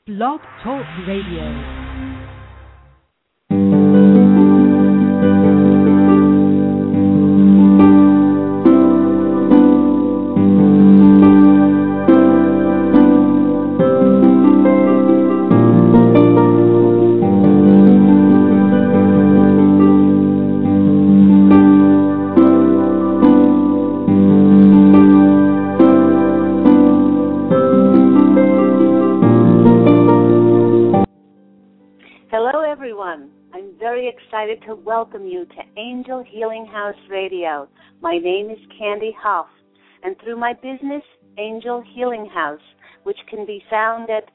Blog Talk Radio. Excited to welcome you to Angel Healing House Radio. My name is Candy Hoff, and through my business, Angel Healing House, which can be found at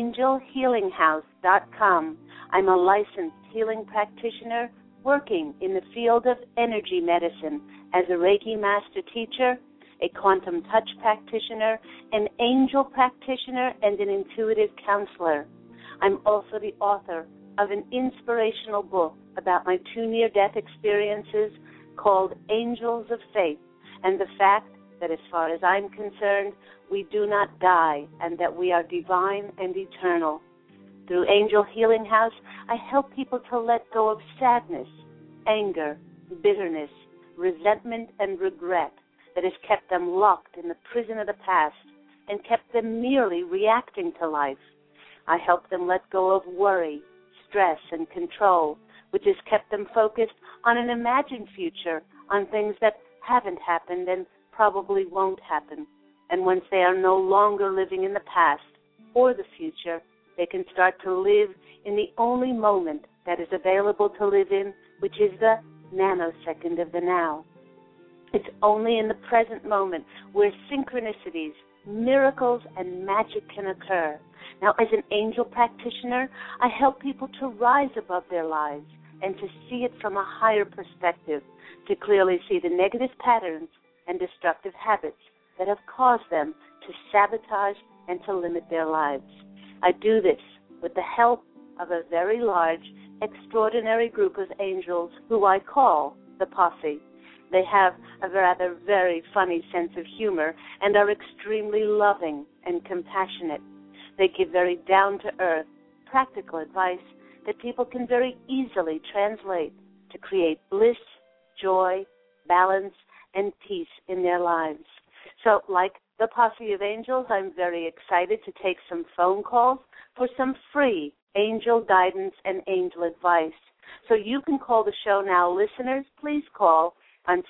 angelhealinghouse.com, I'm a licensed healing practitioner working in the field of energy medicine as a Reiki master teacher, a quantum touch practitioner, an angel practitioner, and an intuitive counselor. I'm also the author of an inspirational book about my 2 near-death experiences called Angels of Faith, and the fact that as far as I'm concerned, we do not die and that we are divine and eternal. Through Angel Healing House, I help people to let go of sadness, anger, bitterness, resentment, and regret that has kept them locked in the prison of the past and kept them merely reacting to life. I help them let go of worry, stress, and control, which has kept them focused on an imagined future, on things that haven't happened and probably won't happen. And once they are no longer living in the past or the future, they can start to live in the only moment that is available to live in, which is the nanosecond of the now. It's only in the present moment where synchronicities, miracles, and magic can occur. Now, as an angel practitioner, I help people to rise above their lives and to see it from a higher perspective, to clearly see the negative patterns and destructive habits that have caused them to sabotage and to limit their lives. I do this with the help of a very large, extraordinary group of angels who I call the Posse. They have a rather very funny sense of humor and are extremely loving and compassionate. They give very down-to-earth, practical advice that people can very easily translate to create bliss, joy, balance, and peace in their lives. So, like the Posse of Angels, I'm very excited to take some phone calls for some free angel guidance and angel advice. So you can call the show now. Listeners, please call on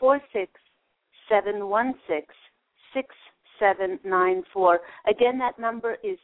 646-716-6794. Again, that number is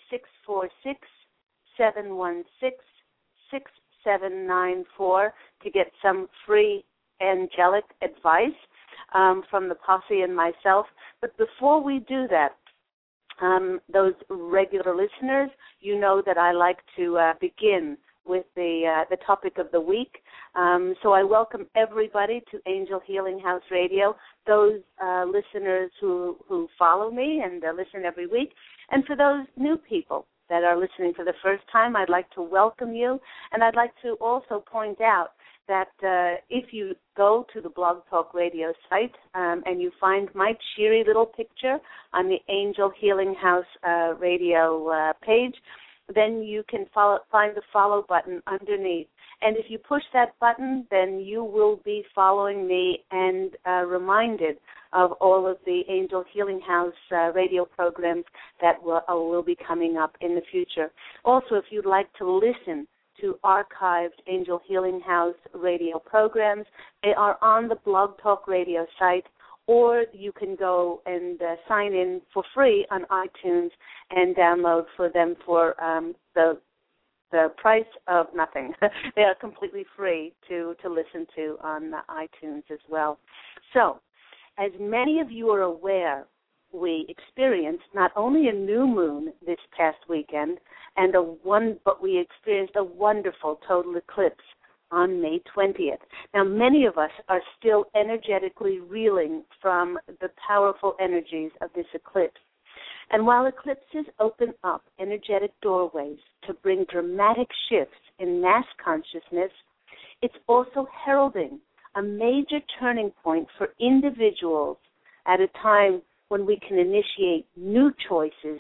646-716-6794 to get some free angelic advice from the Posse and myself. But before we do that, those regular listeners, you know that I like to begin with the topic of the week. So I welcome everybody to Angel Healing House Radio, those listeners who follow me and listen every week. And for those new people that are listening for the first time, I'd like to welcome you. And I'd like to also point out that if you go to the Blog Talk Radio site and you find my cheery little picture on the Angel Healing House radio page, then you can find the follow button underneath. And if you push that button, then you will be following me and reminded of all of the Angel Healing House radio programs that will be coming up in the future. Also, if you'd like to listen to archived Angel Healing House radio programs, they are on the Blog Talk Radio site, or you can go and sign in for free on iTunes and download for them for the price of nothing. They are completely free to listen to on iTunes as well. So, as many of you are aware, we experienced not only a new moon this past weekend, but we experienced a wonderful total eclipse on May 20th. Now, many of us are still energetically reeling from the powerful energies of this eclipse. And while eclipses open up energetic doorways to bring dramatic shifts in mass consciousness, it's also heralding a major turning point for individuals at a time when we can initiate new choices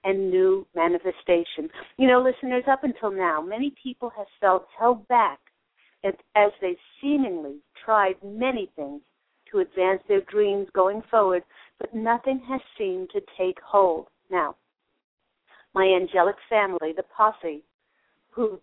and new manifestation. You know, listeners, up until now, many people have felt held back as they seemingly tried many things to advance their dreams going forward, but nothing has seemed to take hold. Now, my angelic family, the posse, who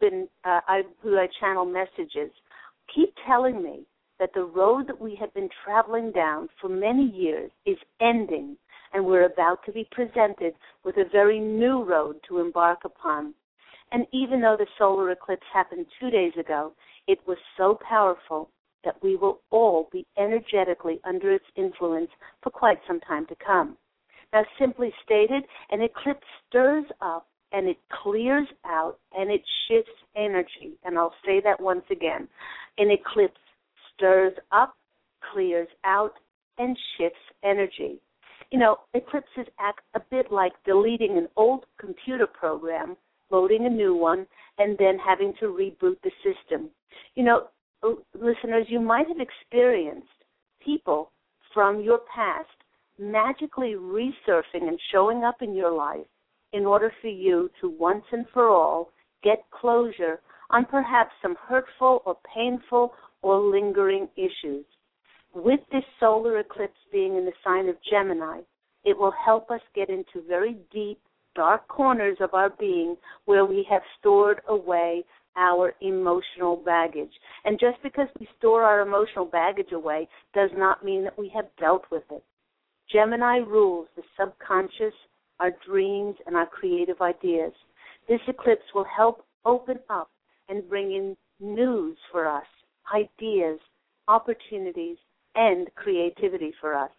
I channel messages, keep telling me that the road that we have been traveling down for many years is ending, and we're about to be presented with a very new road to embark upon. And even though the solar eclipse happened 2 days ago, it was so powerful that we will all be energetically under its influence for quite some time to come. Now, simply stated, an eclipse stirs up and it clears out and it shifts energy. And I'll say that once again. An eclipse stirs up, clears out, and shifts energy. You know, eclipses act a bit like deleting an old computer program, loading a new one, and then having to reboot the system. You know, listeners, you might have experienced people from your past magically resurfing and showing up in your life in order for you to once and for all get closure on perhaps some hurtful or painful or lingering issues. With this solar eclipse being in the sign of Gemini, it will help us get into very deep, dark corners of our being where we have stored away our emotional baggage. And just because we store our emotional baggage away does not mean that we have dealt with it. Gemini rules the subconscious, our dreams, and our creative ideas. This eclipse will help open up and bring in news for us, ideas, opportunities, and creativity for us.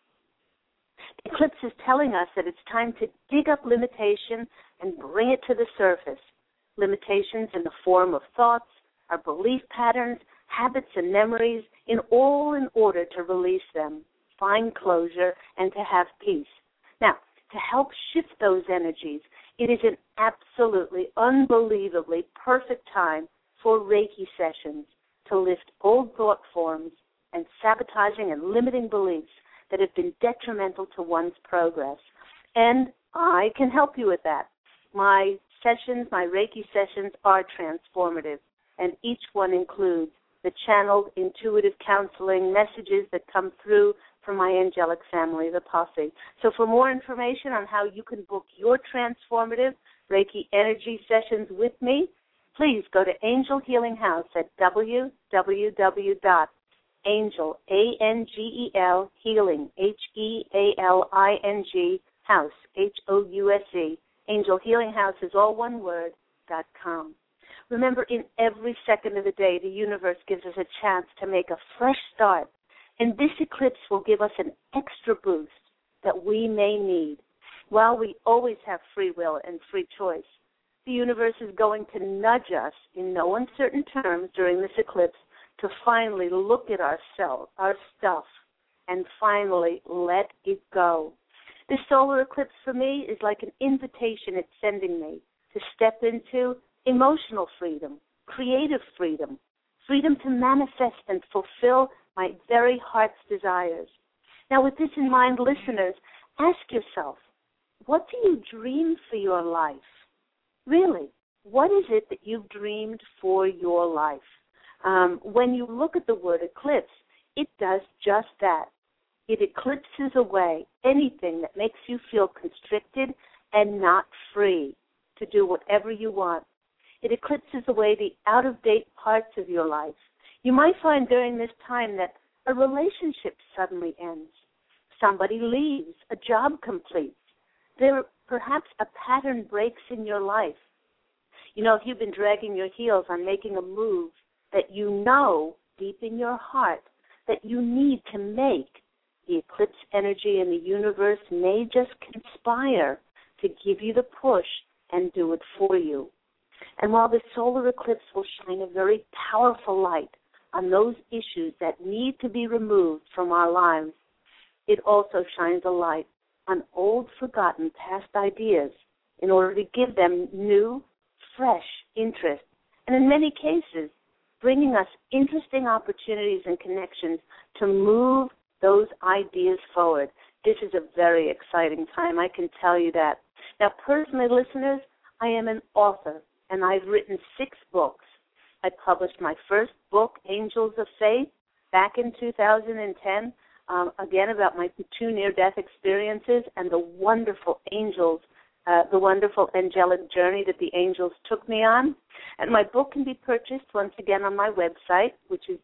The eclipse is telling us that it's time to dig up limitation and bring it to the surface. Limitations in the form of thoughts, our belief patterns, habits, and memories, in order to release them, find closure, and to have peace. Now, to help shift those energies, it is an absolutely, unbelievably perfect time for Reiki sessions to lift old thought forms and sabotaging and limiting beliefs that have been detrimental to one's progress. And I can help you with that. My sessions, my Reiki sessions, are transformative, and each one includes the channeled intuitive counseling messages that come through from my angelic family, the posse. So for more information on how you can book your transformative Reiki energy sessions with me, please go to Angel Healing House at www.angel, A-N-G-E-L, healing, H-E-A-L-I-N-G, house, H-O-U-S-E. Angel Healing House is all one word, .com. Remember, in every second of the day, the universe gives us a chance to make a fresh start, and this eclipse will give us an extra boost that we may need. While we always have free will and free choice, the universe is going to nudge us in no uncertain terms during this eclipse to finally look at ourselves, our stuff, and finally let it go. This solar eclipse for me is like an invitation it's sending me to step into emotional freedom, creative freedom, freedom to manifest and fulfill my very heart's desires. Now, with this in mind, listeners, ask yourself, what do you dream for your life? Really, what is it that you've dreamed for your life? When you look at the word eclipse, it does just that. It eclipses away anything that makes you feel constricted and not free to do whatever you want. It eclipses away the out-of-date parts of your life. You might find during this time that a relationship suddenly ends. Somebody leaves. A job completes. Perhaps a pattern breaks in your life. You know, if you've been dragging your heels on making a move that you know deep in your heart that you need to make, the eclipse energy in the universe may just conspire to give you the push and do it for you. And while the solar eclipse will shine a very powerful light on those issues that need to be removed from our lives, it also shines a light on old, forgotten past ideas in order to give them new, fresh interest. And in many cases, bringing us interesting opportunities and connections to move those ideas forward. This is a very exciting time, I can tell you that. Now, personally, listeners, I am an author, and I've written 6 books. I published my first book, Angels of Faith, back in 2010, again, about my 2 near-death experiences and the wonderful angels, the wonderful angelic journey that the angels took me on. And my book can be purchased once again on my website, which is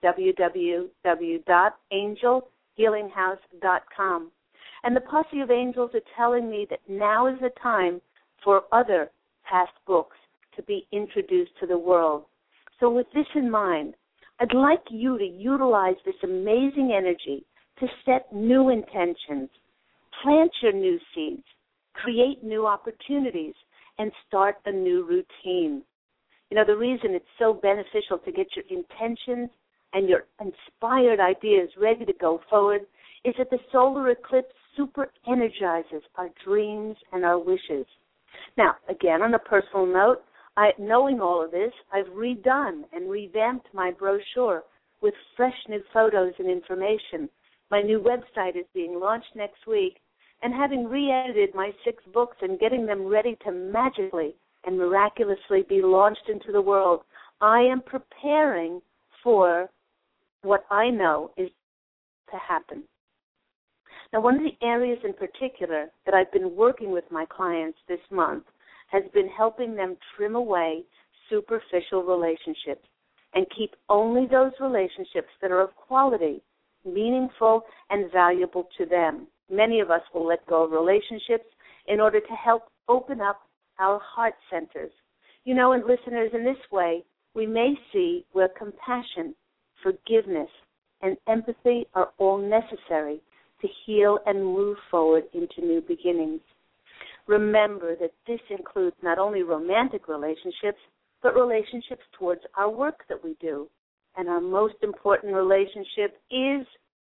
www.angelhealinghouse.com. And the Posse of Angels are telling me that now is the time for other past books to be introduced to the world. So with this in mind, I'd like you to utilize this amazing energy to set new intentions, plant your new seeds, create new opportunities, and start a new routine. You know, the reason it's so beneficial to get your intentions and your inspired ideas ready to go forward is that the solar eclipse super energizes our dreams and our wishes. Now, again, on a personal note, knowing all of this, I've redone and revamped my brochure with fresh new photos and information. My new website is being launched next week, and having re-edited my 6 books and getting them ready to magically and miraculously be launched into the world, I am preparing for what I know is to happen. Now, one of the areas in particular that I've been working with my clients this month has been helping them trim away superficial relationships and keep only those relationships that are of quality, meaningful, and valuable to them. Many of us will let go of relationships in order to help open up our heart centers. You know, and listeners, in this way, we may see where compassion, forgiveness, and empathy are all necessary to heal and move forward into new beginnings. Remember that this includes not only romantic relationships, but relationships towards our work that we do. And our most important relationship is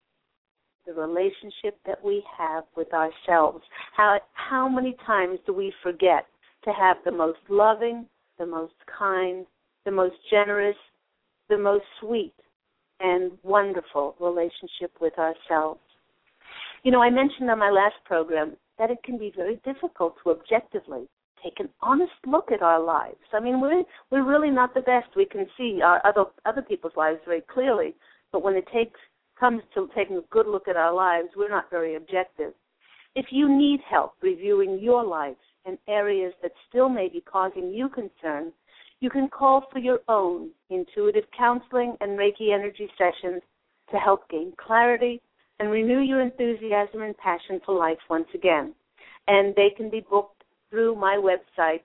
the relationship that we have with ourselves. How many times do we forget to have the most loving, the most kind, the most generous, the most sweet, and wonderful relationship with ourselves? You know, I mentioned on my last program that it can be very difficult to objectively take an honest look at our lives. I mean, we're really not the best. We can see our other people's lives very clearly, but when it comes to taking a good look at our lives, we're not very objective. If you need help reviewing your life and areas that still may be causing you concern, you can call for your own intuitive counseling and Reiki energy sessions to help gain clarity and renew your enthusiasm and passion for life once again. And they can be booked through my website,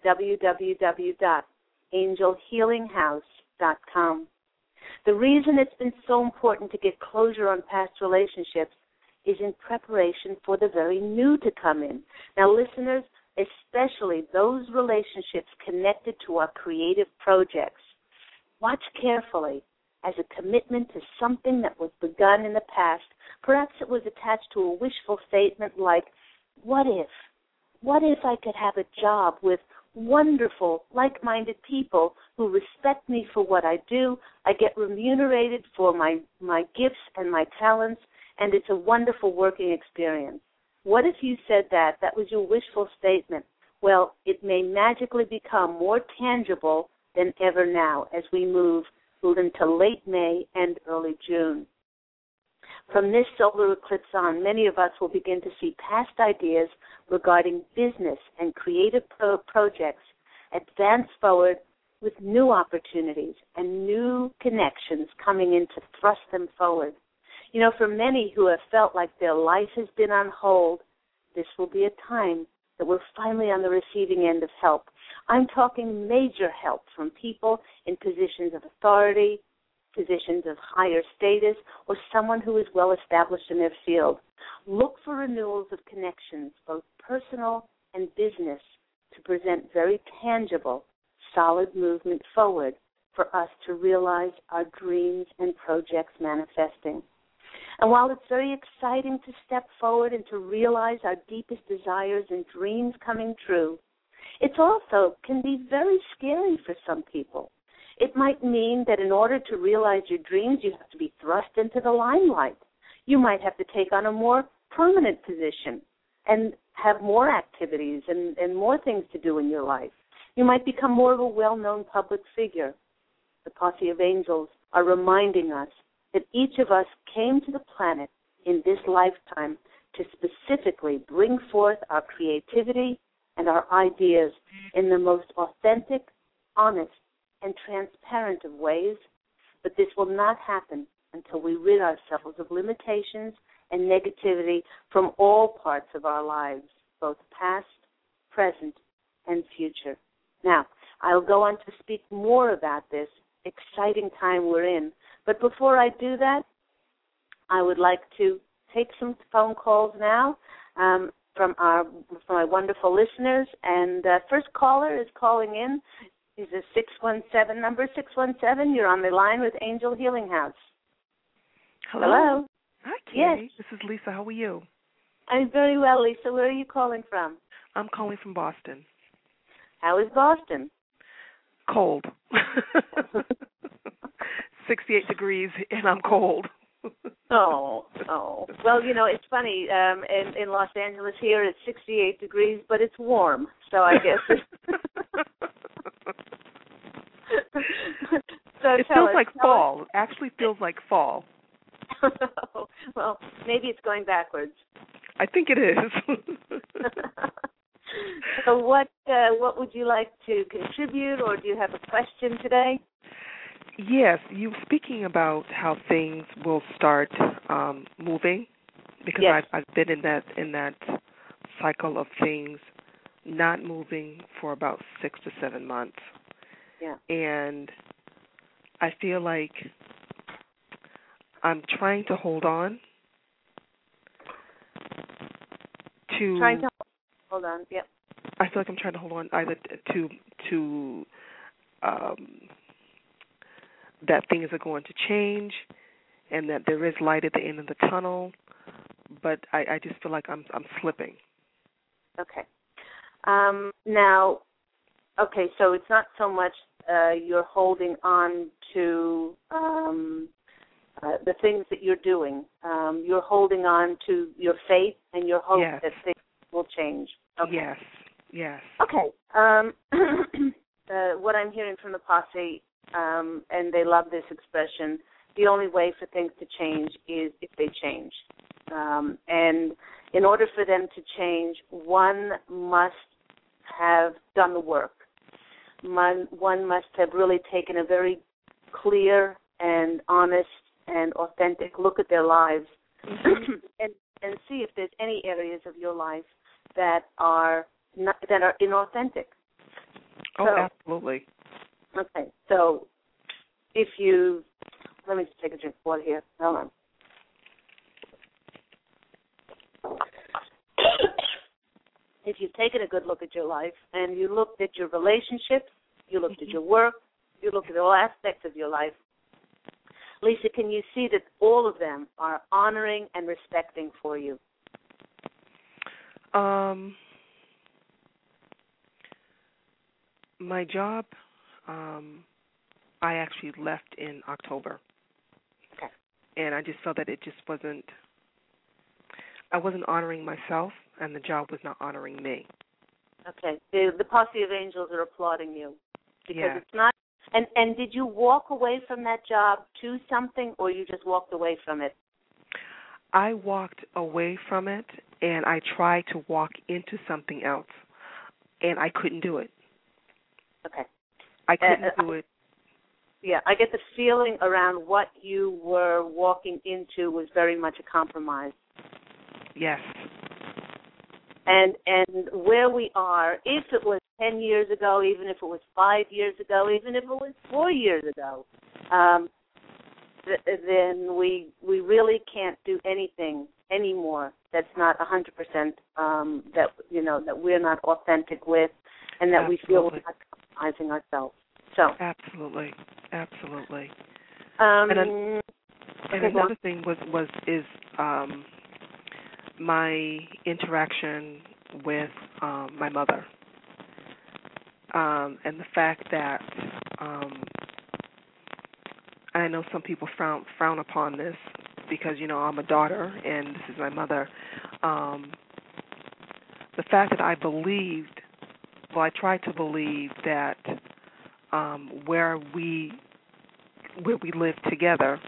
www.angelhealinghouse.com. The reason it's been so important to get closure on past relationships is in preparation for the very new to come in. Now, listeners, especially those relationships connected to our creative projects, watch carefully as a commitment to something that was begun in the past. Perhaps it was attached to a wishful statement like, what if? What if I could have a job with wonderful, like-minded people who respect me for what I do? I get remunerated for my gifts and my talents, and it's a wonderful working experience. What if you said that? That was your wishful statement. Well, it may magically become more tangible than ever now as we move into late May and early June. From this solar eclipse on, many of us will begin to see past ideas regarding business and creative projects advance forward with new opportunities and new connections coming in to thrust them forward. You know, for many who have felt like their life has been on hold, this will be a time that we're finally on the receiving end of help. I'm talking major help from people in positions of authority, positions of higher status, or someone who is well established in their field. Look for renewals of connections, both personal and business, to present very tangible, solid movement forward for us to realize our dreams and projects manifesting. And while it's very exciting to step forward and to realize our deepest desires and dreams coming true, it also can be very scary for some people. It might mean that in order to realize your dreams, you have to be thrust into the limelight. You might have to take on a more prominent position. and have more activities and more things to do in your life. You might become more of a well-known public figure. The posse of angels are reminding us that each of us came to the planet in this lifetime to specifically bring forth our creativity and our ideas in the most authentic, honest, and transparent of ways. But this will not happen until we rid ourselves of limitations and negativity from all parts of our lives, both past, present, and future. Now, I'll go on to speak more about this exciting time we're in. But before I do that, I would like to take some phone calls now from my wonderful listeners. And first caller is calling in. Is a 617 number 617. You're on the line with Angel Healing House. Hello. Hi, Katie. Yes. This is Lisa. How are you? I'm very well, Lisa. Where are you calling from? I'm calling from Boston. How is Boston? Cold. 68 degrees, and I'm cold. Oh. Well, you know, it's funny. In Los Angeles here, it's 68 degrees, but it's warm. So I guess. So it feels like fall. It actually feels like fall. Well, maybe it's going backwards. I think it is. So what would you like to contribute, or do you have a question today? Yes, you were speaking about how things will start moving, because yes. I've been in that cycle of things not moving for about 6 to 7 months. Yeah. And I feel like I'm trying to hold on to. Hold on. Yep. I feel like I'm trying to hold on either to that things are going to change, and that there is light at the end of the tunnel, but I just feel like I'm slipping. Okay. Now, okay, so it's not so much you're holding on to the things that you're doing. You're holding on to your faith and your hope yes. that things will change. Okay. Yes. Okay. What I'm hearing from the posse, and they love this expression, the only way for things to change is if they change. And in order for them to change, one must have done the work. One must have really taken a very clear and honest and authentic look at their lives and see if there's any areas of your life that are inauthentic. Oh, so, absolutely. Okay, so let me just take a drink of water here. Hold on. If you've taken a good look at your life and you looked at your relationships, you looked at your work, you looked at all aspects of your life, Lisa, can you see that all of them are honoring and respecting for you? My job, I actually left in October. Okay. And I just felt that I wasn't honoring myself, and the job was not honoring me. Okay. The posse of angels are applauding you. Because it's not. And did you walk away from that job to something, or you just walked away from it? I walked away from it, and I tried to walk into something else, and I couldn't do it. Okay. I couldn't do it. Yeah, I get the feeling around what you were walking into was very much a compromise. Yes. And where we are, if it was 10 years ago, even if it was 5 years ago, even if it was 4 years ago, then we really can't do anything anymore that's not 100% that we're not authentic with, and that we feel we're not compromising ourselves. So absolutely. And another thing is my interaction with my mother, and the fact that I know some people frown upon this, because I'm a daughter and this is my mother. the fact that I believed, well, I tried to believe that where we live together,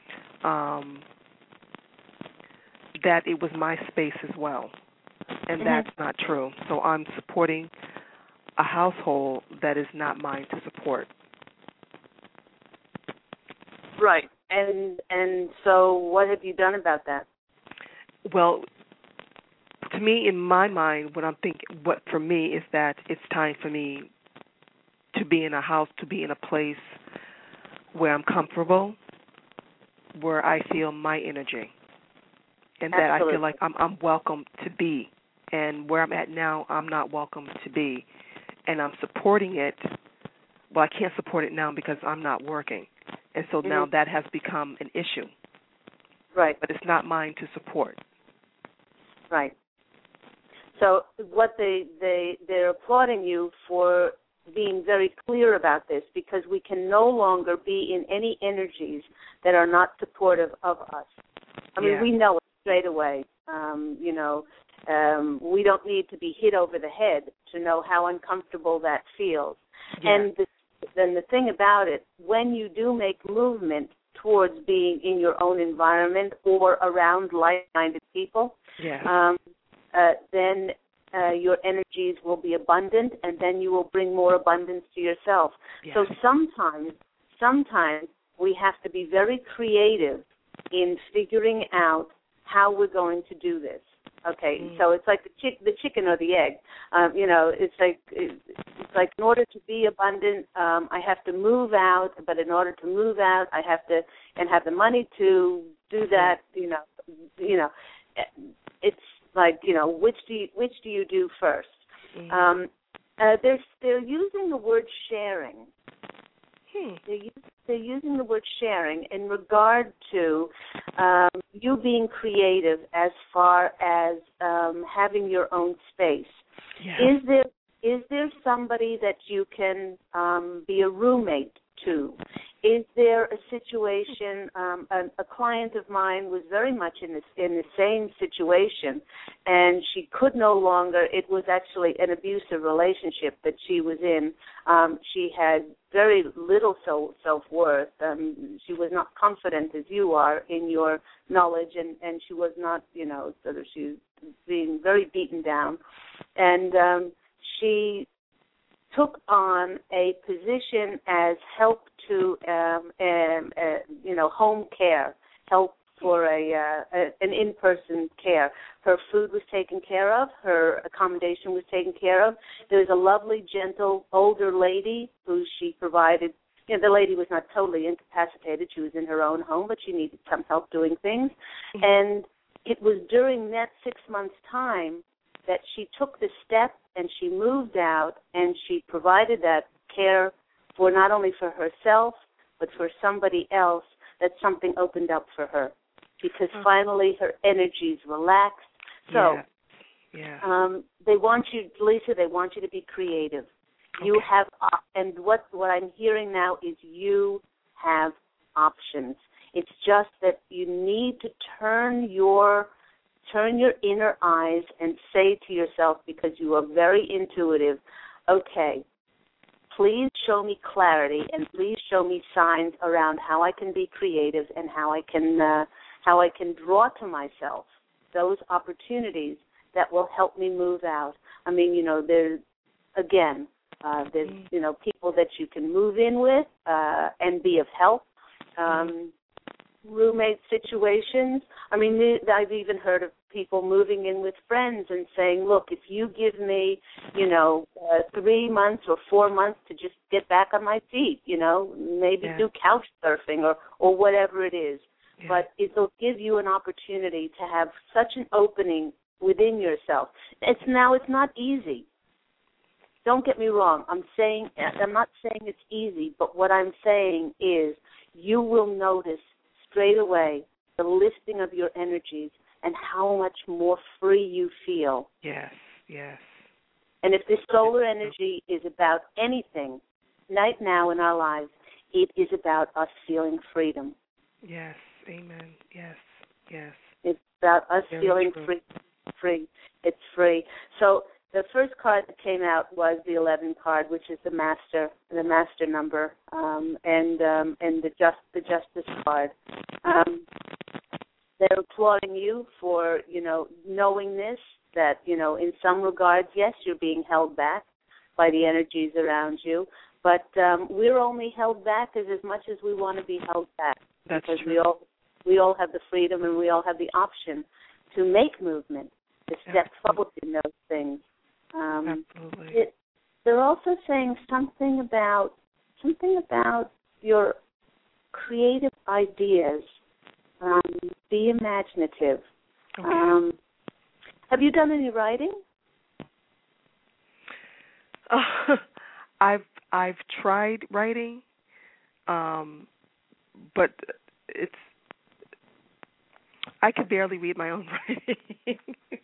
that it was my space as well, and that's not true. So I'm supporting a household that is not mine to support. Right. And so what have you done about that? Well, to me, in my mind, what for me is that it's time for me to be in a house, to be in a place where I'm comfortable, where I feel my energy, and that I feel like I'm welcome to be. And where I'm at now, I'm not welcome to be. And I'm supporting it. Well, I can't support it now because I'm not working. And so now that has become an issue. Right. But it's not mine to support. Right. So what they're applauding you for being very clear about this, because we can no longer be in any energies that are not supportive of us. I mean, we know it straight away. We don't need to be hit over the head to know how uncomfortable that feels. Yeah. And then the thing about it, when you do make movement towards being in your own environment or around like-minded people, then your energies will be abundant, and then you will bring more abundance to yourself. Yeah. So sometimes we have to be very creative in figuring out how we're going to do this. Okay, so it's like the chicken or the egg. It's like in order to be abundant, I have to move out. But in order to move out, I have to have the money to do that. It's like which do you do first? They're using the word sharing. They're using the word sharing in regard to you being creative as far as having your own space. Yeah. Is there somebody that you can be a roommate to? Is there a situation? A client of mine was very much in the same situation, and she could no longer. It was actually an abusive relationship that she was in. She had very little self-worth. She was not confident as you are in your knowledge, and she was not, she was being very beaten down, and she took on a position as help to, home care, help for an in-person care. Her food was taken care of. Her accommodation was taken care of. There was a lovely, gentle, older lady who she provided. The lady was not totally incapacitated. She was in her own home, but she needed some help doing things. And it was during that 6 months' time that she took the step and she moved out and she provided that care for not only for herself but for somebody else, that something opened up for her because finally her energies relaxed. So they want you, Lisa, they want you to be creative. Okay. You have, and what I'm hearing now is you have options. It's just that you need to turn your inner eyes and say to yourself, because you are very intuitive, okay, please show me clarity and please show me signs around how I can be creative and how I can draw to myself those opportunities that will help me move out. I mean, there's people that you can move in with and be of help. Roommate situations. I mean, I've even heard of people moving in with friends and saying, look, if you give me, 3 months or 4 months to just get back on my feet, maybe do couch surfing or whatever it is. Yeah. But it'll give you an opportunity to have such an opening within yourself. It's not easy. Don't get me wrong. I'm not saying it's easy, but what I'm saying is you will notice straight away the lifting of your energies and how much more free you feel. Yes. And if this solar energy is about anything right now in our lives, it is about us feeling freedom. Yes, amen. Yes. It's about us feeling free. free. It's free. So the first card that came out was the 11 card, which is the master number, and the justice card. They're applauding you for, knowing this, that, in some regards, yes, you're being held back by the energies around you, but we're only held back as much as we want to be held back. That's because true. we all have the freedom and we all have the option to make movement, to step forward in those things. Absolutely. They're also saying something about your creative ideas. Be imaginative. Okay. Have you done any writing? I've tried writing, but I could barely read my own writing.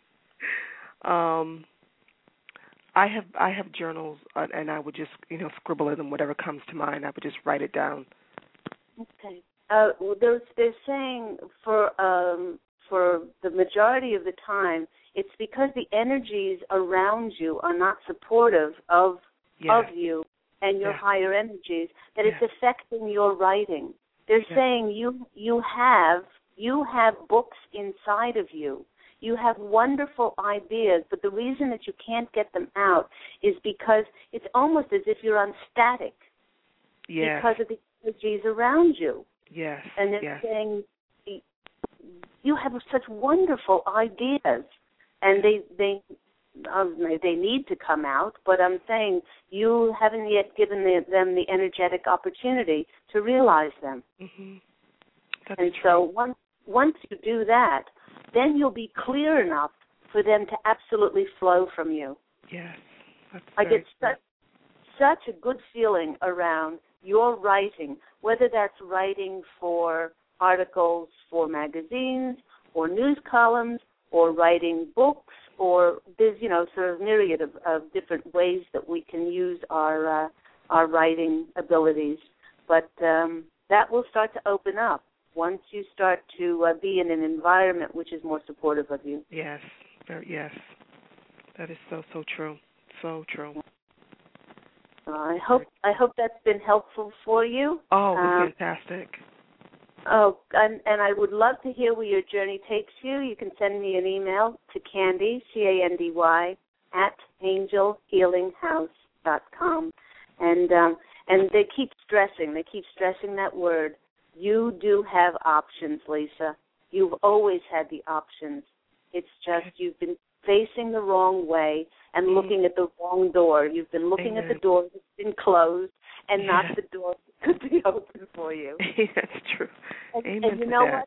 I have journals, and I would just scribble in them, whatever comes to mind. I would just write it down. Okay. They're saying for the majority of the time, it's because the energies around you are not supportive of you and your higher energies that it's affecting your writing. They're saying you have books inside of you. You have wonderful ideas, but the reason that you can't get them out is because it's almost as if you're on static because of the energies around you. Yes. And they're saying you have such wonderful ideas, and they need to come out, but I'm saying you haven't yet given them the energetic opportunity to realize them. Mm-hmm. And so once you do that, then you'll be clear enough for them to absolutely flow from you. Yes. I get such a good feeling around your writing, whether that's writing for articles for magazines or news columns or writing books, or there's, sort of myriad of different ways that we can use our writing abilities. But that will start to open up once you start to be in an environment which is more supportive of you. Yes. Yes. That is so true. So true. I hope that's been helpful for you. Oh, fantastic. Oh, and I would love to hear where your journey takes you. You can send me an email to Candy, CANDY, @angelhealinghouse.com. And they keep stressing that word. You do have options, Lisa. You've always had the options. It's just you've been facing the wrong way and looking at the wrong door. You've been looking at the door that's been closed and not the door that could be open for you. That's true. And you know what?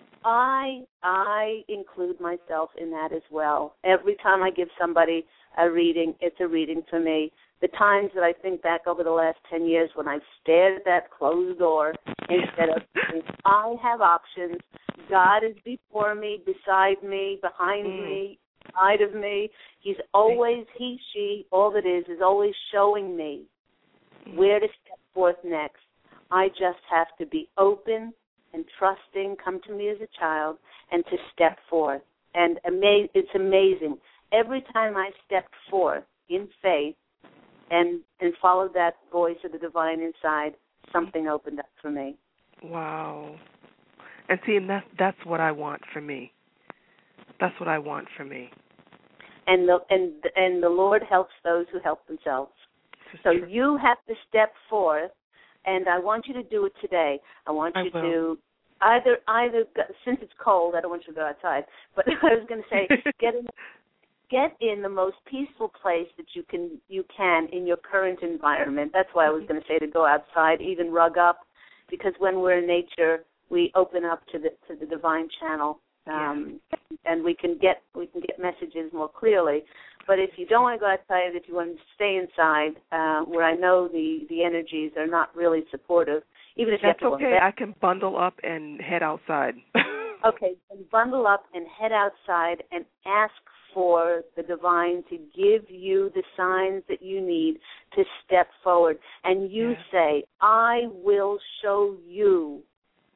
I include myself in that as well. Every time I give somebody a reading, it's a reading for me. The times that I think back over the last 10 years when I've stared at that closed door instead of I have options. God is before me, beside me, behind me, side of me. He's always, she, all that is always showing me where to step forth next. I just have to be open and trusting, come to me as a child, and to step forth. And it's amazing. Every time I stepped forth in faith and followed that voice of the divine inside, something opened up for me. Wow. And see, that's what I want for me. That's what I want for me. And the Lord helps those who help themselves. So you have to step forth, and I want you to do it today. I want you to either since it's cold, I don't want you to go outside, but I was going to say get in the most peaceful place that you can in your current environment. That's why I was going to say to go outside, even rug up, because when we're in nature, we open up to the divine channel, and we can get messages more clearly. But if you don't want to go outside, if you want to stay inside, where I know the energies are not really supportive, even if that's you have to okay. I can bundle up and head outside. Okay, and bundle up and head outside and ask for the divine to give you the signs that you need to step forward. And you say, I will show you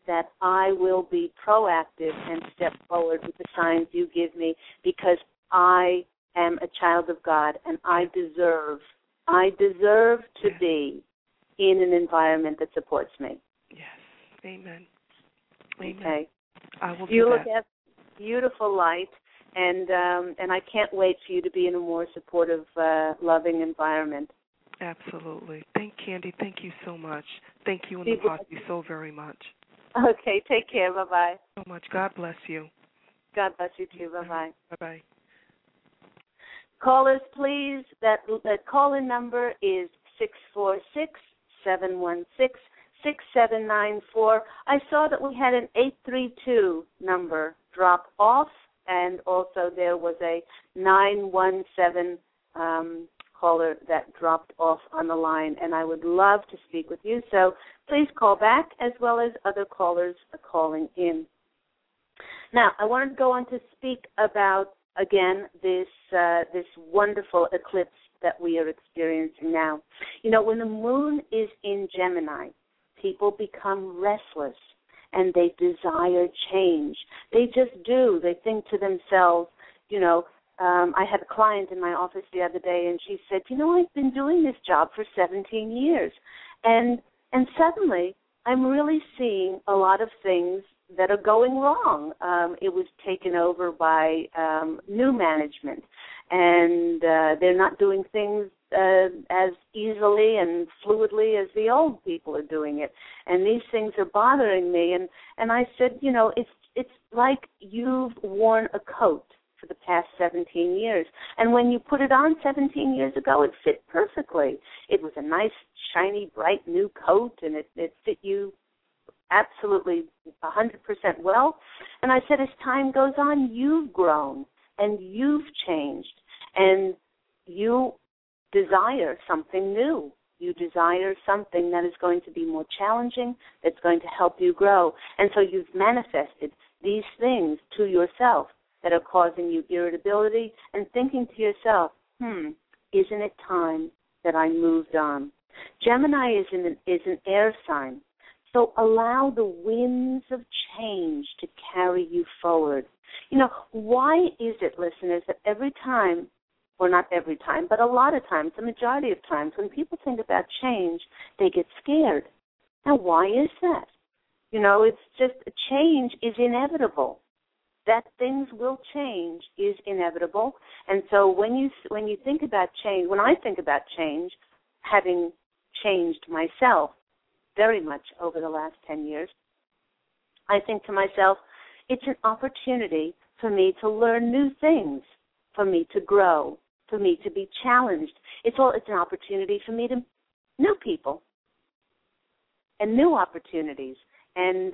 that I will be proactive and step forward with the signs you give me, because I am a child of God, and I deserve to be in an environment that supports me. Yes. Amen. Amen. Okay. I will do you that. look at beautiful light, and I can't wait for you to be in a more supportive, loving environment. Absolutely. Candy, thank you so much. Thank you and the posse so very much. Okay, take care. Bye-bye. So much. God bless you. God bless you too. Bye-bye. Bye-bye. Callers, please, that call-in number is 646-716-6794. I saw that we had an 832 number drop off, and also there was a 917 caller that dropped off on the line, and I would love to speak with you. So please call back, as well as other callers calling in. Now, I wanted to go on to speak about, again, this wonderful eclipse that we are experiencing now. You know, when the moon is in Gemini, people become restless and they desire change. They just do. They think to themselves, you know, I had a client in my office the other day, and she said, you know, I've been doing this job for 17 years, and suddenly I'm really seeing a lot of things that are going wrong. It was taken over by new management, and they're not doing things as easily and fluidly as the old people are doing it, and these things are bothering me. And I said, you know, it's like you've worn a coat for the past 17 years. And when you put it on 17 years ago, it fit perfectly. It was a nice, shiny, bright new coat, and it fit you absolutely 100% well. And I said, as time goes on, you've grown and you've changed, and you desire something new. You desire something that is going to be more challenging, that's going to help you grow. And so you've manifested these things to yourself that are causing you irritability, and thinking to yourself, isn't it time that I moved on? Gemini is an air sign, so allow the winds of change to carry you forward. You know, why is it, listeners, that every time, or not every time, but a lot of times, the majority of times, when people think about change, they get scared? Now, why is that? You know, it's just change is inevitable. That things will change is inevitable. And so when you think about change, when I think about change, having changed myself very much over the last 10 years, I think to myself, it's an opportunity for me to learn new things, for me to grow, for me to be challenged. It's an opportunity for me to know people and new opportunities, and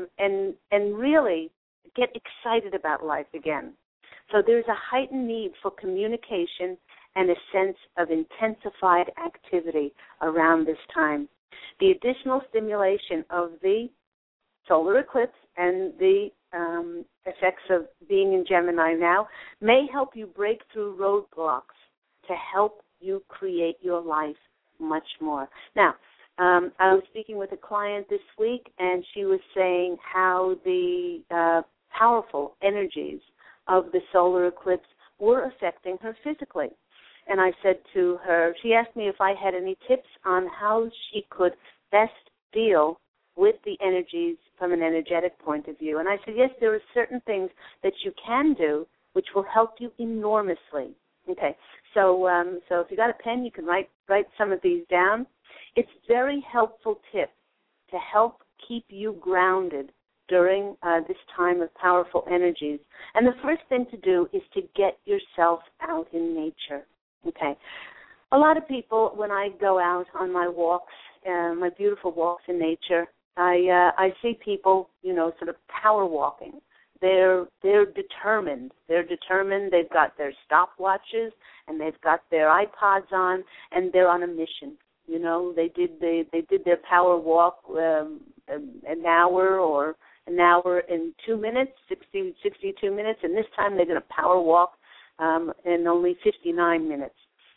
really get excited about life again. So there's a heightened need for communication and a sense of intensified activity around this time. The additional stimulation of the solar eclipse and the effects of being in Gemini now may help you break through roadblocks to help you create your life much more. Now, I was speaking with a client this week, and she was saying how the powerful energies of the solar eclipse were affecting her physically. And I said to her, she asked me if I had any tips on how she could best deal with the energies from an energetic point of view. And I said, yes, there are certain things that you can do which will help you enormously. Okay, so if you got a pen, you can write some of these down. It's very helpful tip to help keep you grounded during this time of powerful energies. And the first thing to do is to get yourself out in nature. Okay. A lot of people, when I go out on my walks, my beautiful walks in nature, I see people, sort of power walking. They're determined. They've got their stopwatches and they've got their iPods on, and they're on a mission. They did their power walk an hour in 2 minutes, 62 minutes, and this time they're going to power walk in only 59 minutes.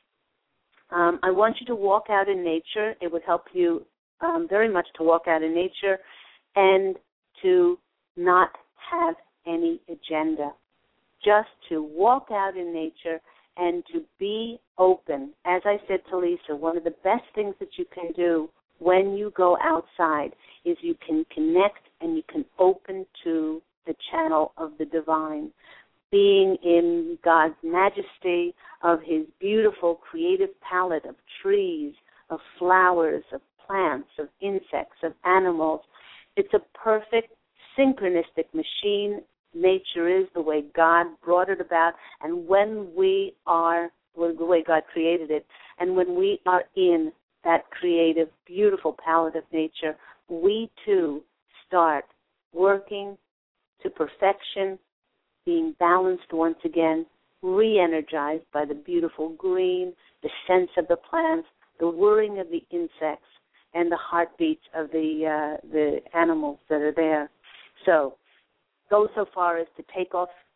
I want you to walk out in nature. It would help you very much to walk out in nature and to not have any agenda, just to walk out in nature and to be open. As I said to Lisa, one of the best things that you can do when you go outside is you can connect and you can open to the channel of the divine, being in God's majesty of his beautiful creative palette of trees, of flowers, of plants, of insects, of animals. It's a perfect synchronistic machine. Nature is the way God brought it about, and when we are, well, the way God created it, and when we are in that creative, beautiful palette of nature, we too start working to perfection, being balanced once again, re-energized by the beautiful green, the sense of the plants, the whirring of the insects, and the heartbeats of the animals that are there. So, go so far as to take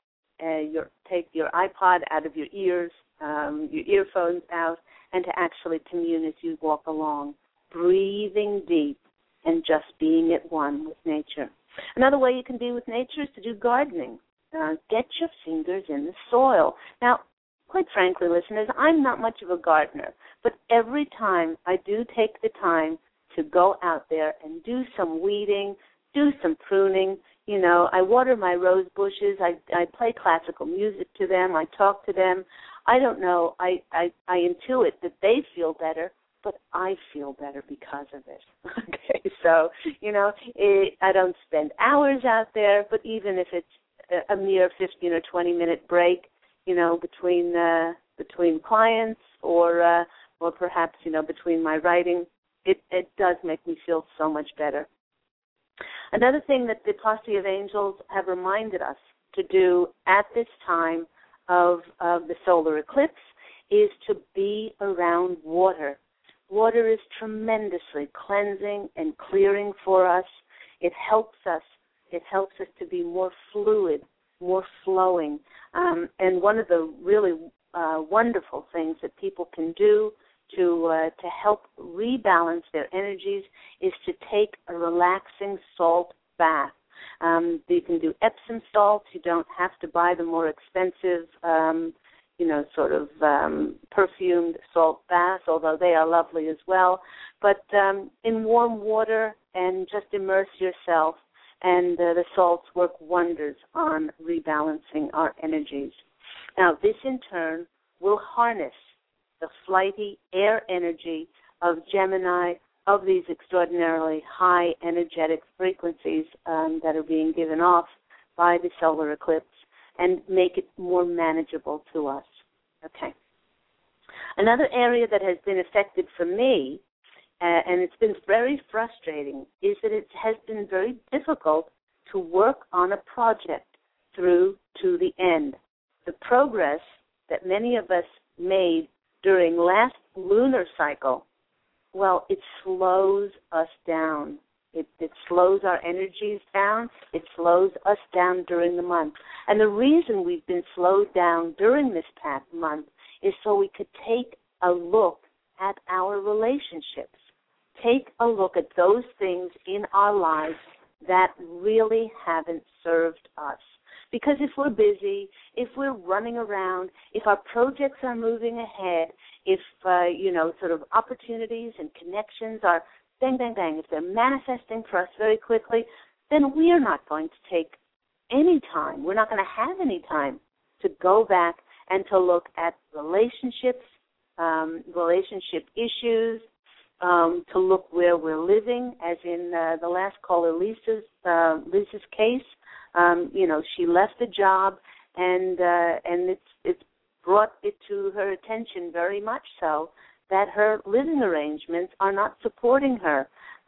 your iPod out of your ears, your earphones out, and to actually commune as you walk along, breathing deep and just being at one with nature. Another way you can be with nature is to do gardening. Get your fingers in the soil. Now, quite frankly, listeners, I'm not much of a gardener, but every time I do take the time to go out there and do some weeding, do some pruning. You know, I water my rose bushes. I play classical music to them. I talk to them. I don't know. I intuit that they feel better, but I feel better because of it. Okay, so, you know, I don't spend hours out there, but even if it's a mere 15 or 20-minute break, you know, between clients or perhaps, you know, between my writing, it does make me feel so much better. Another thing that the Posse of Angels have reminded us to do at this time of the solar eclipse is to be around water. Water is tremendously cleansing and clearing for us. It helps us to be more fluid, more flowing. And one of the really wonderful things that people can do to help rebalance their energies is to take a relaxing salt bath. You can do Epsom salts. You don't have to buy the more expensive, perfumed salt baths, although they are lovely as well. But in warm water, and just immerse yourself, and the salts work wonders on rebalancing our energies. Now, this in turn will harness the flighty air energy of Gemini, of these extraordinarily high energetic frequencies that are being given off by the solar eclipse, and make it more manageable to us. Okay. Another area that has been affected for me, and it's been very frustrating, is that it has been very difficult to work on a project through to the end. The progress that many of us made during last lunar cycle, well, it slows us down. It slows our energies down. It slows us down during the month. And the reason we've been slowed down during this past month is so we could take a look at our relationships. Take a look at those things in our lives that really haven't served us. Because if we're busy, if we're running around, if our projects are moving ahead, if, opportunities and connections are bang, bang, bang, if they're manifesting for us very quickly, then we are not going to take any time. We're not going to have any time to go back and to look at relationships, relationship issues, to look where we're living, as in the last caller, Lisa's case. She left the job, and it's brought it to her attention very much so that her living arrangements are not supporting her.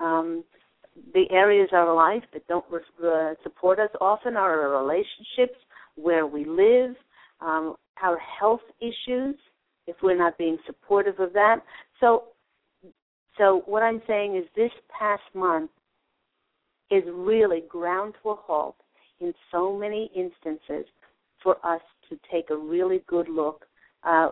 The areas of our life that don't support us often are our relationships, where we live, our health issues, if we're not being supportive of that. So what I'm saying is this past month is really ground to a halt in so many instances for us to take a really good look of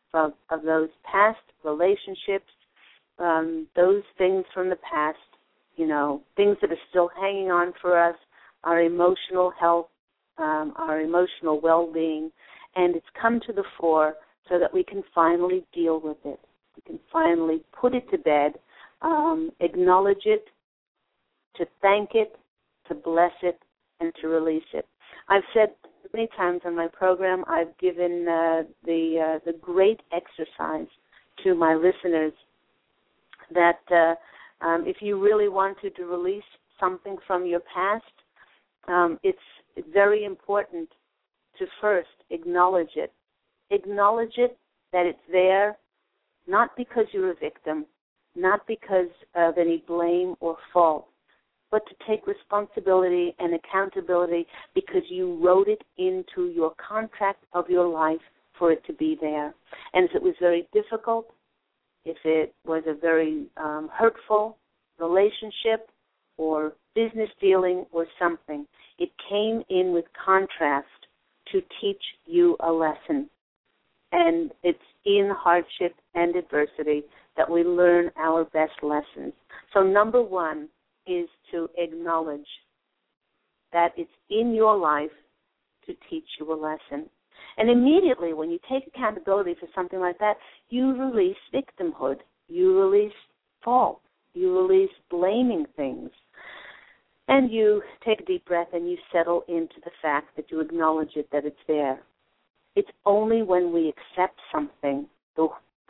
those past relationships, those things from the past, things that are still hanging on for us, our emotional health, our emotional well-being, and it's come to the fore so that we can finally deal with it. We can finally put it to bed, acknowledge it, to thank it, to bless it, and to release it. I've said many times on my program, I've given the great exercise to my listeners that if you really wanted to release something from your past, it's very important to first acknowledge it. Acknowledge it, that it's there, not because you're a victim, not because of any blame or fault, but to take responsibility and accountability because you wrote it into your contract of your life for it to be there. And if it was very difficult, if it was a very hurtful relationship or business dealing or something, it came in with contrast to teach you a lesson. And it's in hardship and adversity that we learn our best lessons. So number one is to acknowledge that it's in your life to teach you a lesson. And immediately when you take accountability for something like that, you release victimhood, you release fault, you release blaming things. And you take a deep breath and you settle into the fact that you acknowledge it, that it's there. It's only when we accept something, the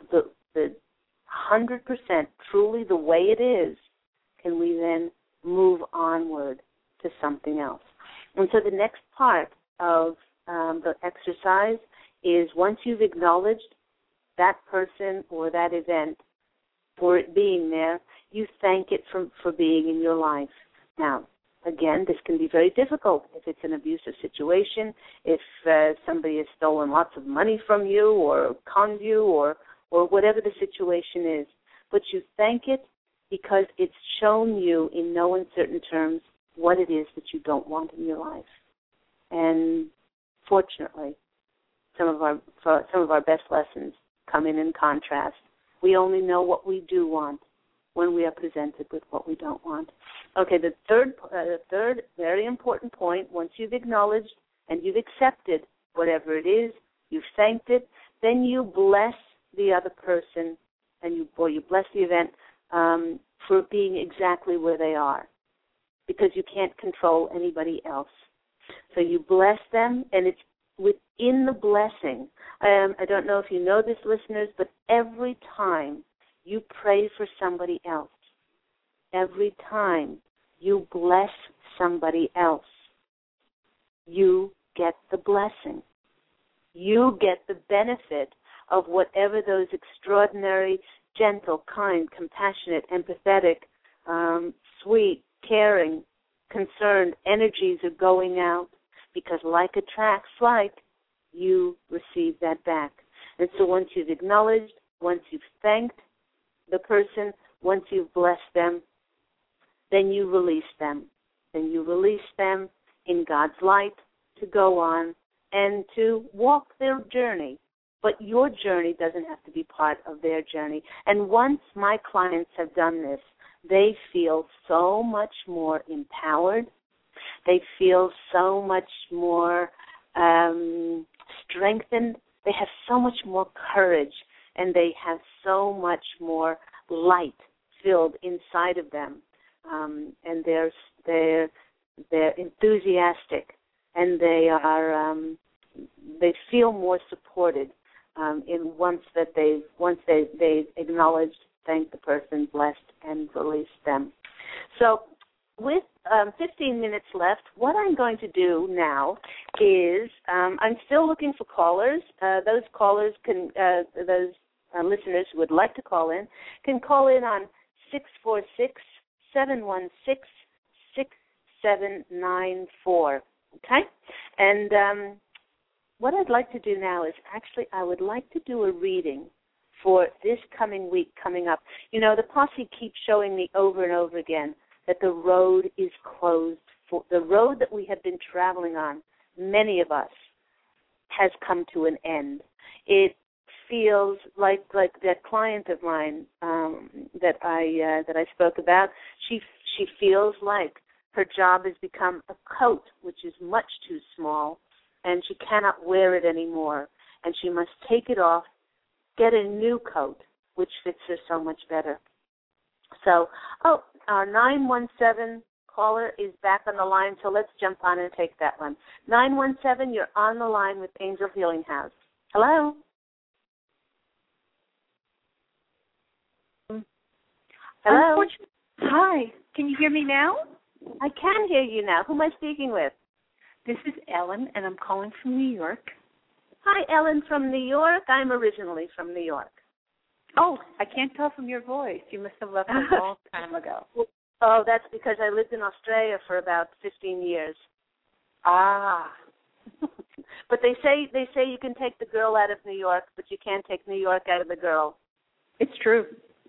100% truly the way it is, can we then move onward to something else. And so the next part of the exercise is once you've acknowledged that person or that event for it being there, you thank it for being in your life. Now, again, this can be very difficult if it's an abusive situation, if somebody has stolen lots of money from you or conned you or whatever the situation is. But you thank it because it's shown you in no uncertain terms what it is that you don't want in your life. And fortunately, some of our best lessons come in contrast. We only know what we do want when we are presented with what we don't want. Okay, the third very important point, once you've acknowledged and you've accepted whatever it is, you've thanked it, then you bless the other person and you bless the event for being exactly where they are, because you can't control anybody else. So you bless them, and it's within the blessing. I don't know if you know this, listeners, but every time you pray for somebody else, every time you bless somebody else, you get the blessing. You get the benefit of whatever those extraordinary, gentle, kind, compassionate, empathetic, sweet, caring, concerned energies are going out, because like attracts like, you receive that back. And so once you've acknowledged, once you've thanked the person, once you've blessed them, then you release them. Then you release them in God's light to go on and to walk their journey. But your journey doesn't have to be part of their journey. And once my clients have done this, they feel so much more empowered. They feel so much more strengthened. They have so much more courage, and they have so much more light filled inside of them. And they're enthusiastic, and they feel more supported once they've acknowledged, thanked the person, blessed, and released them. So with 15 minutes left, what I'm going to do now is I'm still looking for callers. Those callers can, listeners who would like to call in, can call in on 646-716-6794. Okay? And what I'd like to do now is actually I would like to do a reading for this coming week coming up. You know, the posse keeps showing me over and over again that the road is closed. The road that we have been traveling on, many of us, has come to an end. It feels like that client of mine that I spoke about. She feels like her job has become a coat, which is much too small, and she cannot wear it anymore, and she must take it off, get a new coat, which fits her so much better. So, our 917 caller is back on the line, so let's jump on and take that one. 917, you're on the line with Angel Healing House. Hello? Hello? Hi. Can you hear me now? I can hear you now. Who am I speaking with? This is Ellen, and I'm calling from New York. Hi, Ellen from New York. I'm originally from New York. Oh, I can't tell from your voice. You must have left a long time ago. Oh, that's because I lived in Australia for about 15 years. Ah. But they say you can take the girl out of New York, but you can't take New York out of the girl. It's true.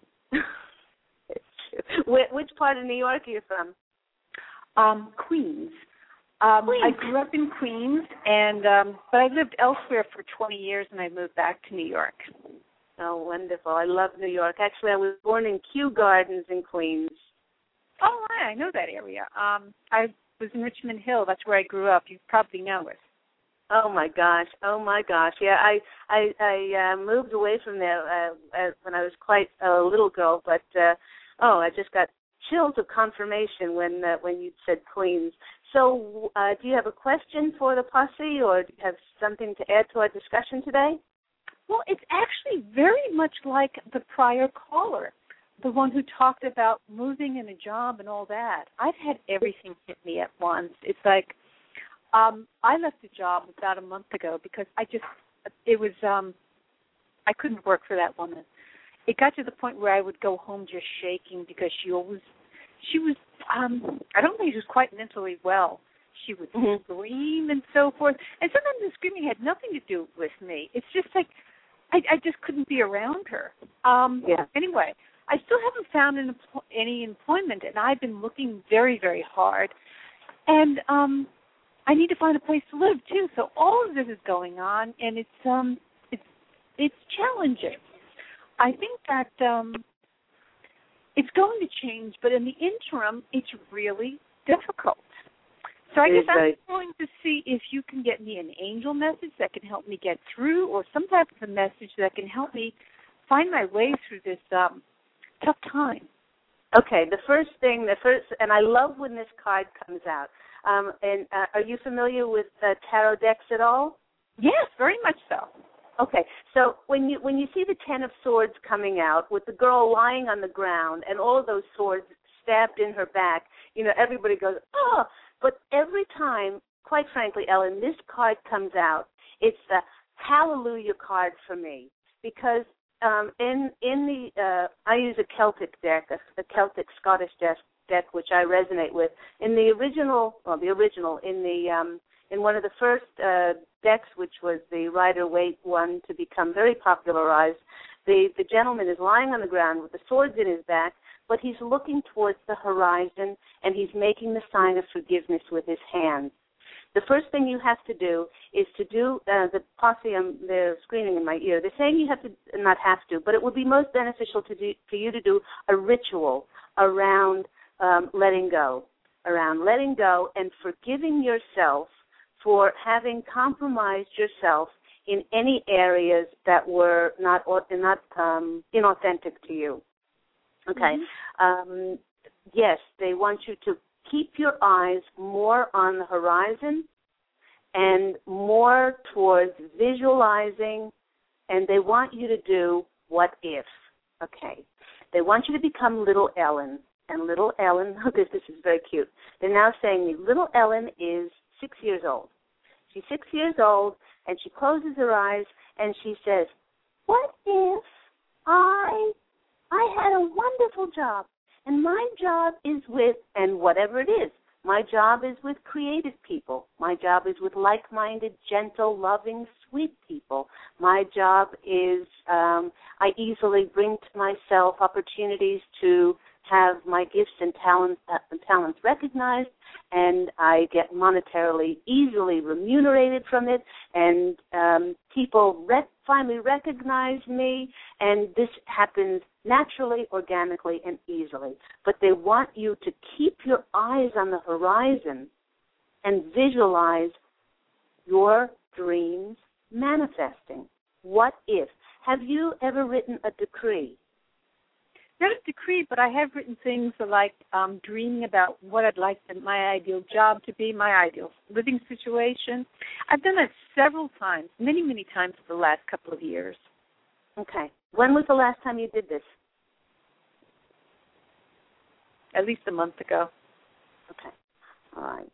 It's true. Which part of New York are you from? Queens. Queens. I grew up in Queens, and but I lived elsewhere for 20 years, and I moved back to New York. Oh, wonderful. I love New York. Actually, I was born in Kew Gardens in Queens. Oh, I know that area. I was in Richmond Hill. That's where I grew up. You probably know it. Oh my gosh! Yeah, I moved away from there when I was quite a little girl, but I just got chills of confirmation when you said Queens. So, do you have a question for the posse, or do you have something to add to our discussion today? Well, it's actually very much like the prior caller, the one who talked about moving and a job and all that. I've had everything hit me at once. It's like I left a job about a month ago because I couldn't work for that woman. It got to the point where I would go home just shaking because she was I don't think she was quite mentally well. She would scream and so forth. And sometimes the screaming had nothing to do with me. It's just like I just couldn't be around her. Anyway, I still haven't found any employment, and I've been looking very, very hard. And I need to find a place to live, too. So all of this is going on, and it's challenging. I think that it's going to change, but in the interim, it's really difficult. So I guess I'm going to see if you can get me an angel message that can help me get through, or some type of a message that can help me find my way through this tough time. Okay, and I love when this card comes out. And are you familiar with tarot decks at all? Yes, very much so. Okay, so when you see the Ten of Swords coming out with the girl lying on the ground and all of those swords stabbed in her back, everybody goes, oh. But every time, quite frankly, Ellen, this card comes out, it's the hallelujah card for me, because in the I use a Celtic deck, a Celtic Scottish deck, which I resonate with. In the original in one of the first decks, which was the Rider-Waite one to become very popularized, the gentleman is lying on the ground with the swords in his back, but he's looking towards the horizon, and he's making the sign of forgiveness with his hands. The first thing you have to do is to do, the posse, they're screaming in my ear, they're saying you have to, not have to, but it would be most beneficial for you to do a ritual around letting go and forgiving yourself for having compromised yourself in any areas that were not inauthentic to you. Okay. Yes, they want you to keep your eyes more on the horizon and more towards visualizing, and they want you to do what if. Okay. They want you to become little Ellen. And little Ellen, this is very cute. They're now saying little Ellen is 6 years old. She's 6 years old, and she closes her eyes, and she says, what if I had a wonderful job, and my job is with, and whatever it is, my job is with creative people. My job is with like-minded, gentle, loving, sweet people. My job is, I easily bring to myself opportunities to have my gifts and talents recognized, and I get monetarily easily remunerated from it, and people finally recognize me, and this happens naturally, organically, and easily. But they want you to keep your eyes on the horizon and visualize your dreams manifesting. What if? Have you ever written a decree? Not a decree, but I have written things like dreaming about what I'd like my ideal job to be, my ideal living situation. I've done that several times, many, many times for the last couple of years. Okay. When was the last time you did this? At least a month ago. Okay. All right.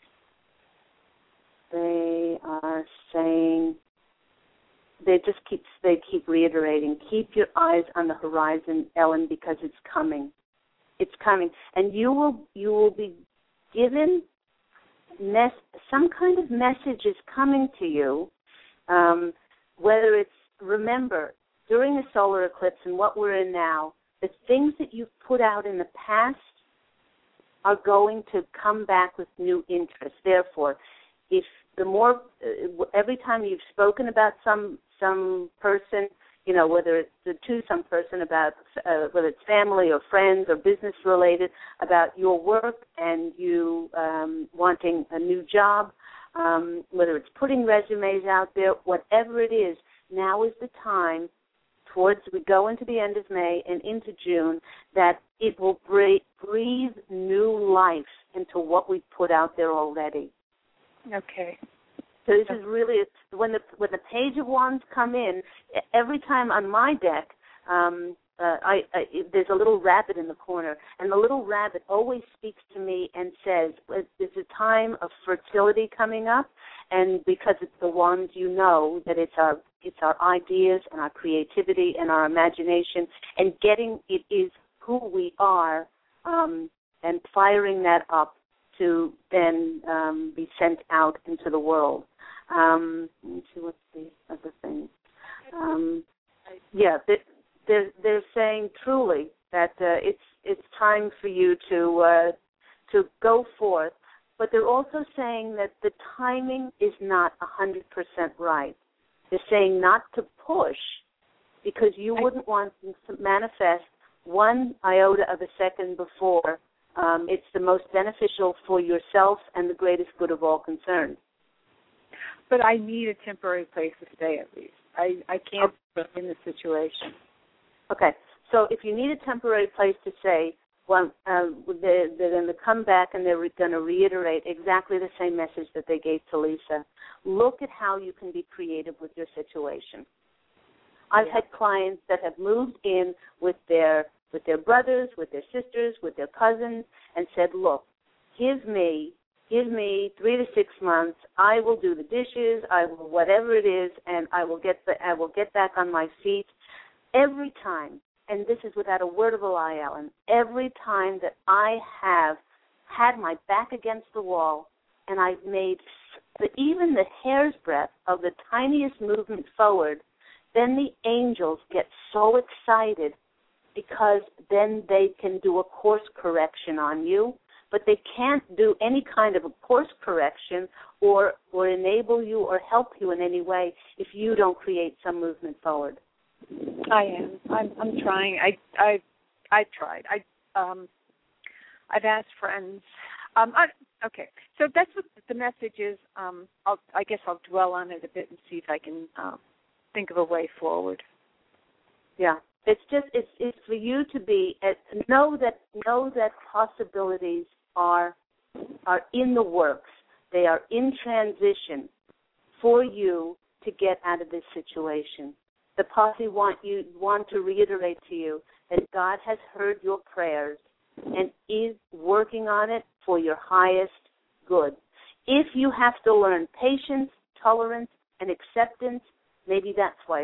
They are saying, they keep reiterating, keep your eyes on the horizon, Ellen, because it's coming. It's coming. And you will be given some kind of message is coming to you, whether it's, remember, during the solar eclipse and what we're in now, the things that you've put out in the past are going to come back with new interest. Therefore, if the more, every time you've spoken about some person, you know, whether it's to some person about, whether it's family or friends or business related, about your work and you wanting a new job, whether it's putting resumes out there, whatever it is, now is the time we go into the end of May and into June, that it will breathe new life into what we've put out there already. Okay. So this is really, when the Page of Wands come in, every time on my deck, there's a little rabbit in the corner, and the little rabbit always speaks to me and says, there's a time of fertility coming up, and because it's the wands, you know that it's our ideas and our creativity and our imagination, and it is who we are, and firing that up to then be sent out into the world. Let me see what's the other thing. They're saying truly that it's time for you to go forth, but they're also saying that the timing is not 100% right. They're saying not to push, because you wouldn't want to manifest one iota of a second before it's the most beneficial for yourself and the greatest good of all concerned. But I need a temporary place to stay at least. I can't in this situation. Okay, so if you need a temporary place to stay, well, they're going to come back and they're going to reiterate exactly the same message that they gave to Lisa. Look at how you can be creative with your situation. I've had clients that have moved in with their brothers, with their sisters, with their cousins, and said, look, give me 3 to 6 months. I will do the dishes. I will whatever it is, and I will get back on my feet. Every time, and this is without a word of a lie, Ellen, every time that I have had my back against the wall and I've made even the hair's breadth of the tiniest movement forward, then the angels get so excited, because then they can do a course correction on you, but they can't do any kind of a course correction or enable you or help you in any way if you don't create some movement forward. I am. I'm trying. I've tried. I've asked friends. Okay. So that's what the message is. I guess I'll dwell on it a bit and see if I can think of a way forward. Yeah. It's for you to be know that possibilities are in the works. They are in transition for you to get out of this situation. The posse want to reiterate to you that God has heard your prayers and is working on it for your highest good. If you have to learn patience, tolerance, and acceptance, maybe that's why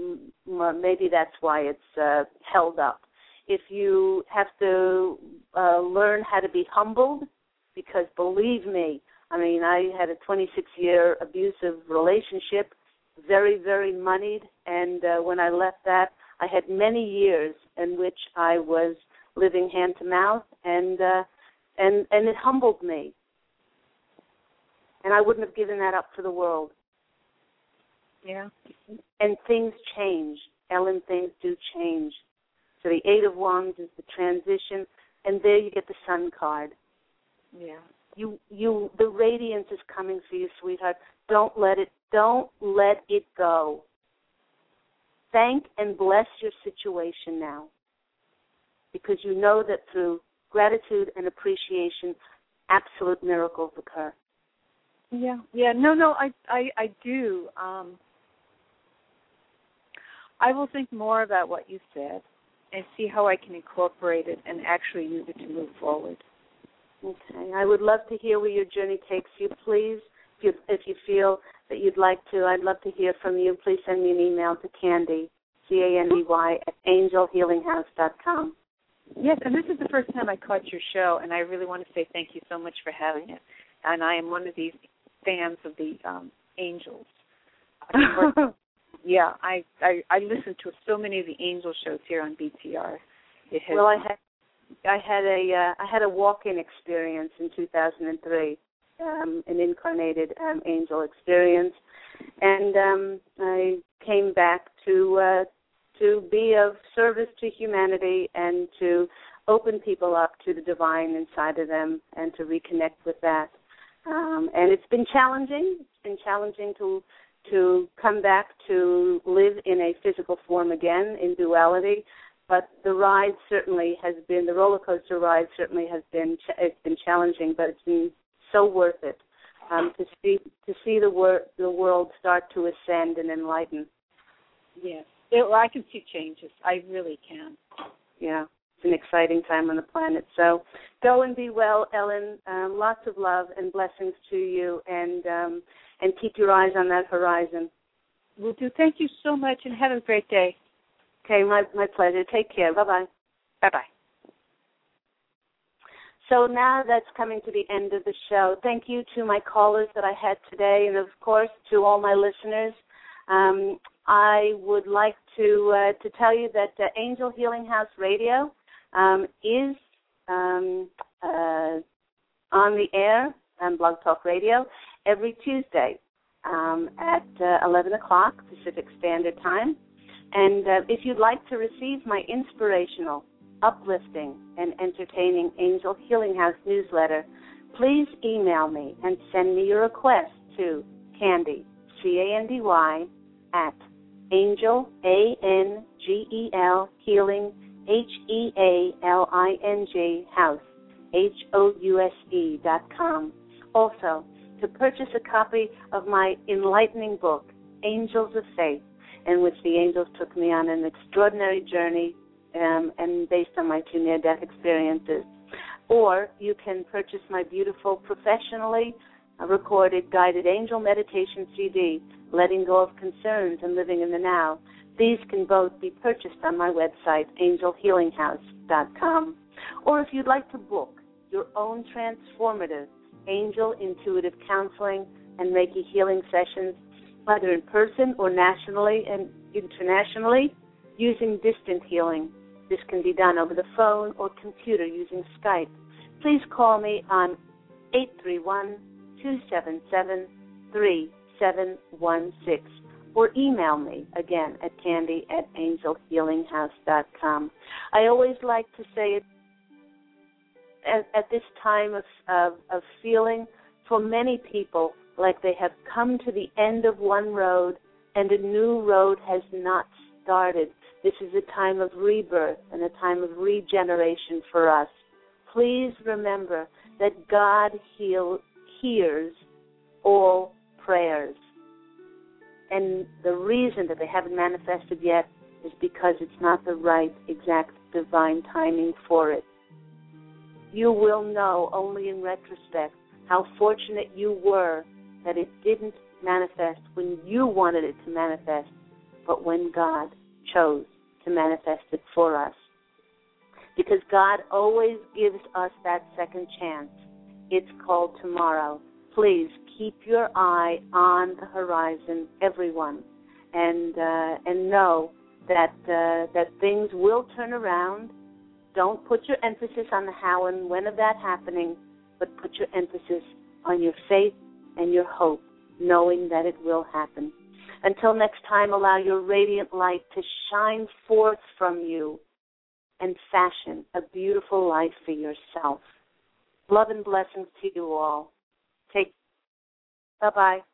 it's held up. If you have to learn how to be humbled, because believe me, I mean, I had a 26-year abusive relationship, very, very moneyed, and when I left that, I had many years in which I was living hand to mouth, and it humbled me. And I wouldn't have given that up for the world. Yeah. And things change. Ellen, things do change. So the Eight of Wands is the transition, and there you get the Sun card. Yeah. The radiance is coming for you, sweetheart. Don't let it go. Thank and bless your situation now, because you know that through gratitude and appreciation, absolute miracles occur. Yeah. No, I do. I will think more about what you said and see how I can incorporate it and actually use it to move forward. Okay. I would love to hear where your journey takes you, please. If you feel that you'd like to, I'd love to hear from you. Please send me an email to Candy, Candy, at angelhealinghouse.com. Yes, and this is the first time I caught your show, and I really want to say thank you so much for having it. And I am one of these fans of the angels. Yeah, I listen to so many of the angel shows here on BTR. Well, I had a walk-in experience in 2003, an incarnated angel experience, and I came back to be of service to humanity and to open people up to the divine inside of them and to reconnect with that. And it's been challenging. It's been challenging to come back to live in a physical form again, in duality. But the ride certainly has been, the roller coaster ride certainly has been, it's been challenging, but it's been so worth it to see the world start to ascend and enlighten. Yes. I can see changes. I really can. Yeah. It's an exciting time on the planet. So go and be well, Ellen. Lots of love and blessings to you, and keep your eyes on that horizon. Will do. Thank you so much, and have a great day. Okay, my pleasure. Take care. Bye-bye. Bye-bye. So now that's coming to the end of the show. Thank you to my callers that I had today, and, of course, to all my listeners. I would like to tell you that Angel Healing House Radio is on the air on Blog Talk Radio every Tuesday at 11 o'clock Pacific Standard Time. And if you'd like to receive my inspirational, uplifting, and entertaining Angel Healing House newsletter, please email me and send me your request to Candy, Candy, at Angel, ANGEL, Healing, HEALING, House, HOUSE.com. Also, to purchase a copy of my enlightening book, Angels of Faith, in which the angels took me on an extraordinary journey and based on my 2 near-death experiences. Or you can purchase my beautiful, professionally recorded guided angel meditation CD, Letting Go of Concerns and Living in the Now. These can both be purchased on my website, angelhealinghouse.com. Or if you'd like to book your own transformative angel intuitive counseling and Reiki healing sessions, either in person or nationally and internationally, using distant healing. This can be done over the phone or computer using Skype. Please call me on 831-277-3716 or email me, again, at candy@angelhealinghouse.com. I always like to say it at this time of feeling for many people like they have come to the end of one road and a new road has not started. This is a time of rebirth and a time of regeneration for us. Please remember that God hears all prayers. And the reason that they haven't manifested yet is because it's not the right, exact, divine timing for it. You will know only in retrospect how fortunate you were that it didn't manifest when you wanted it to manifest, but when God chose to manifest it for us. Because God always gives us that second chance. It's called tomorrow. Please keep your eye on the horizon, everyone, and know that things will turn around. Don't put your emphasis on the how and when of that happening, but put your emphasis on your faith and your hope, knowing that it will happen. Until next time, allow your radiant light to shine forth from you and fashion a beautiful life for yourself. Love and blessings to you all. Bye-bye.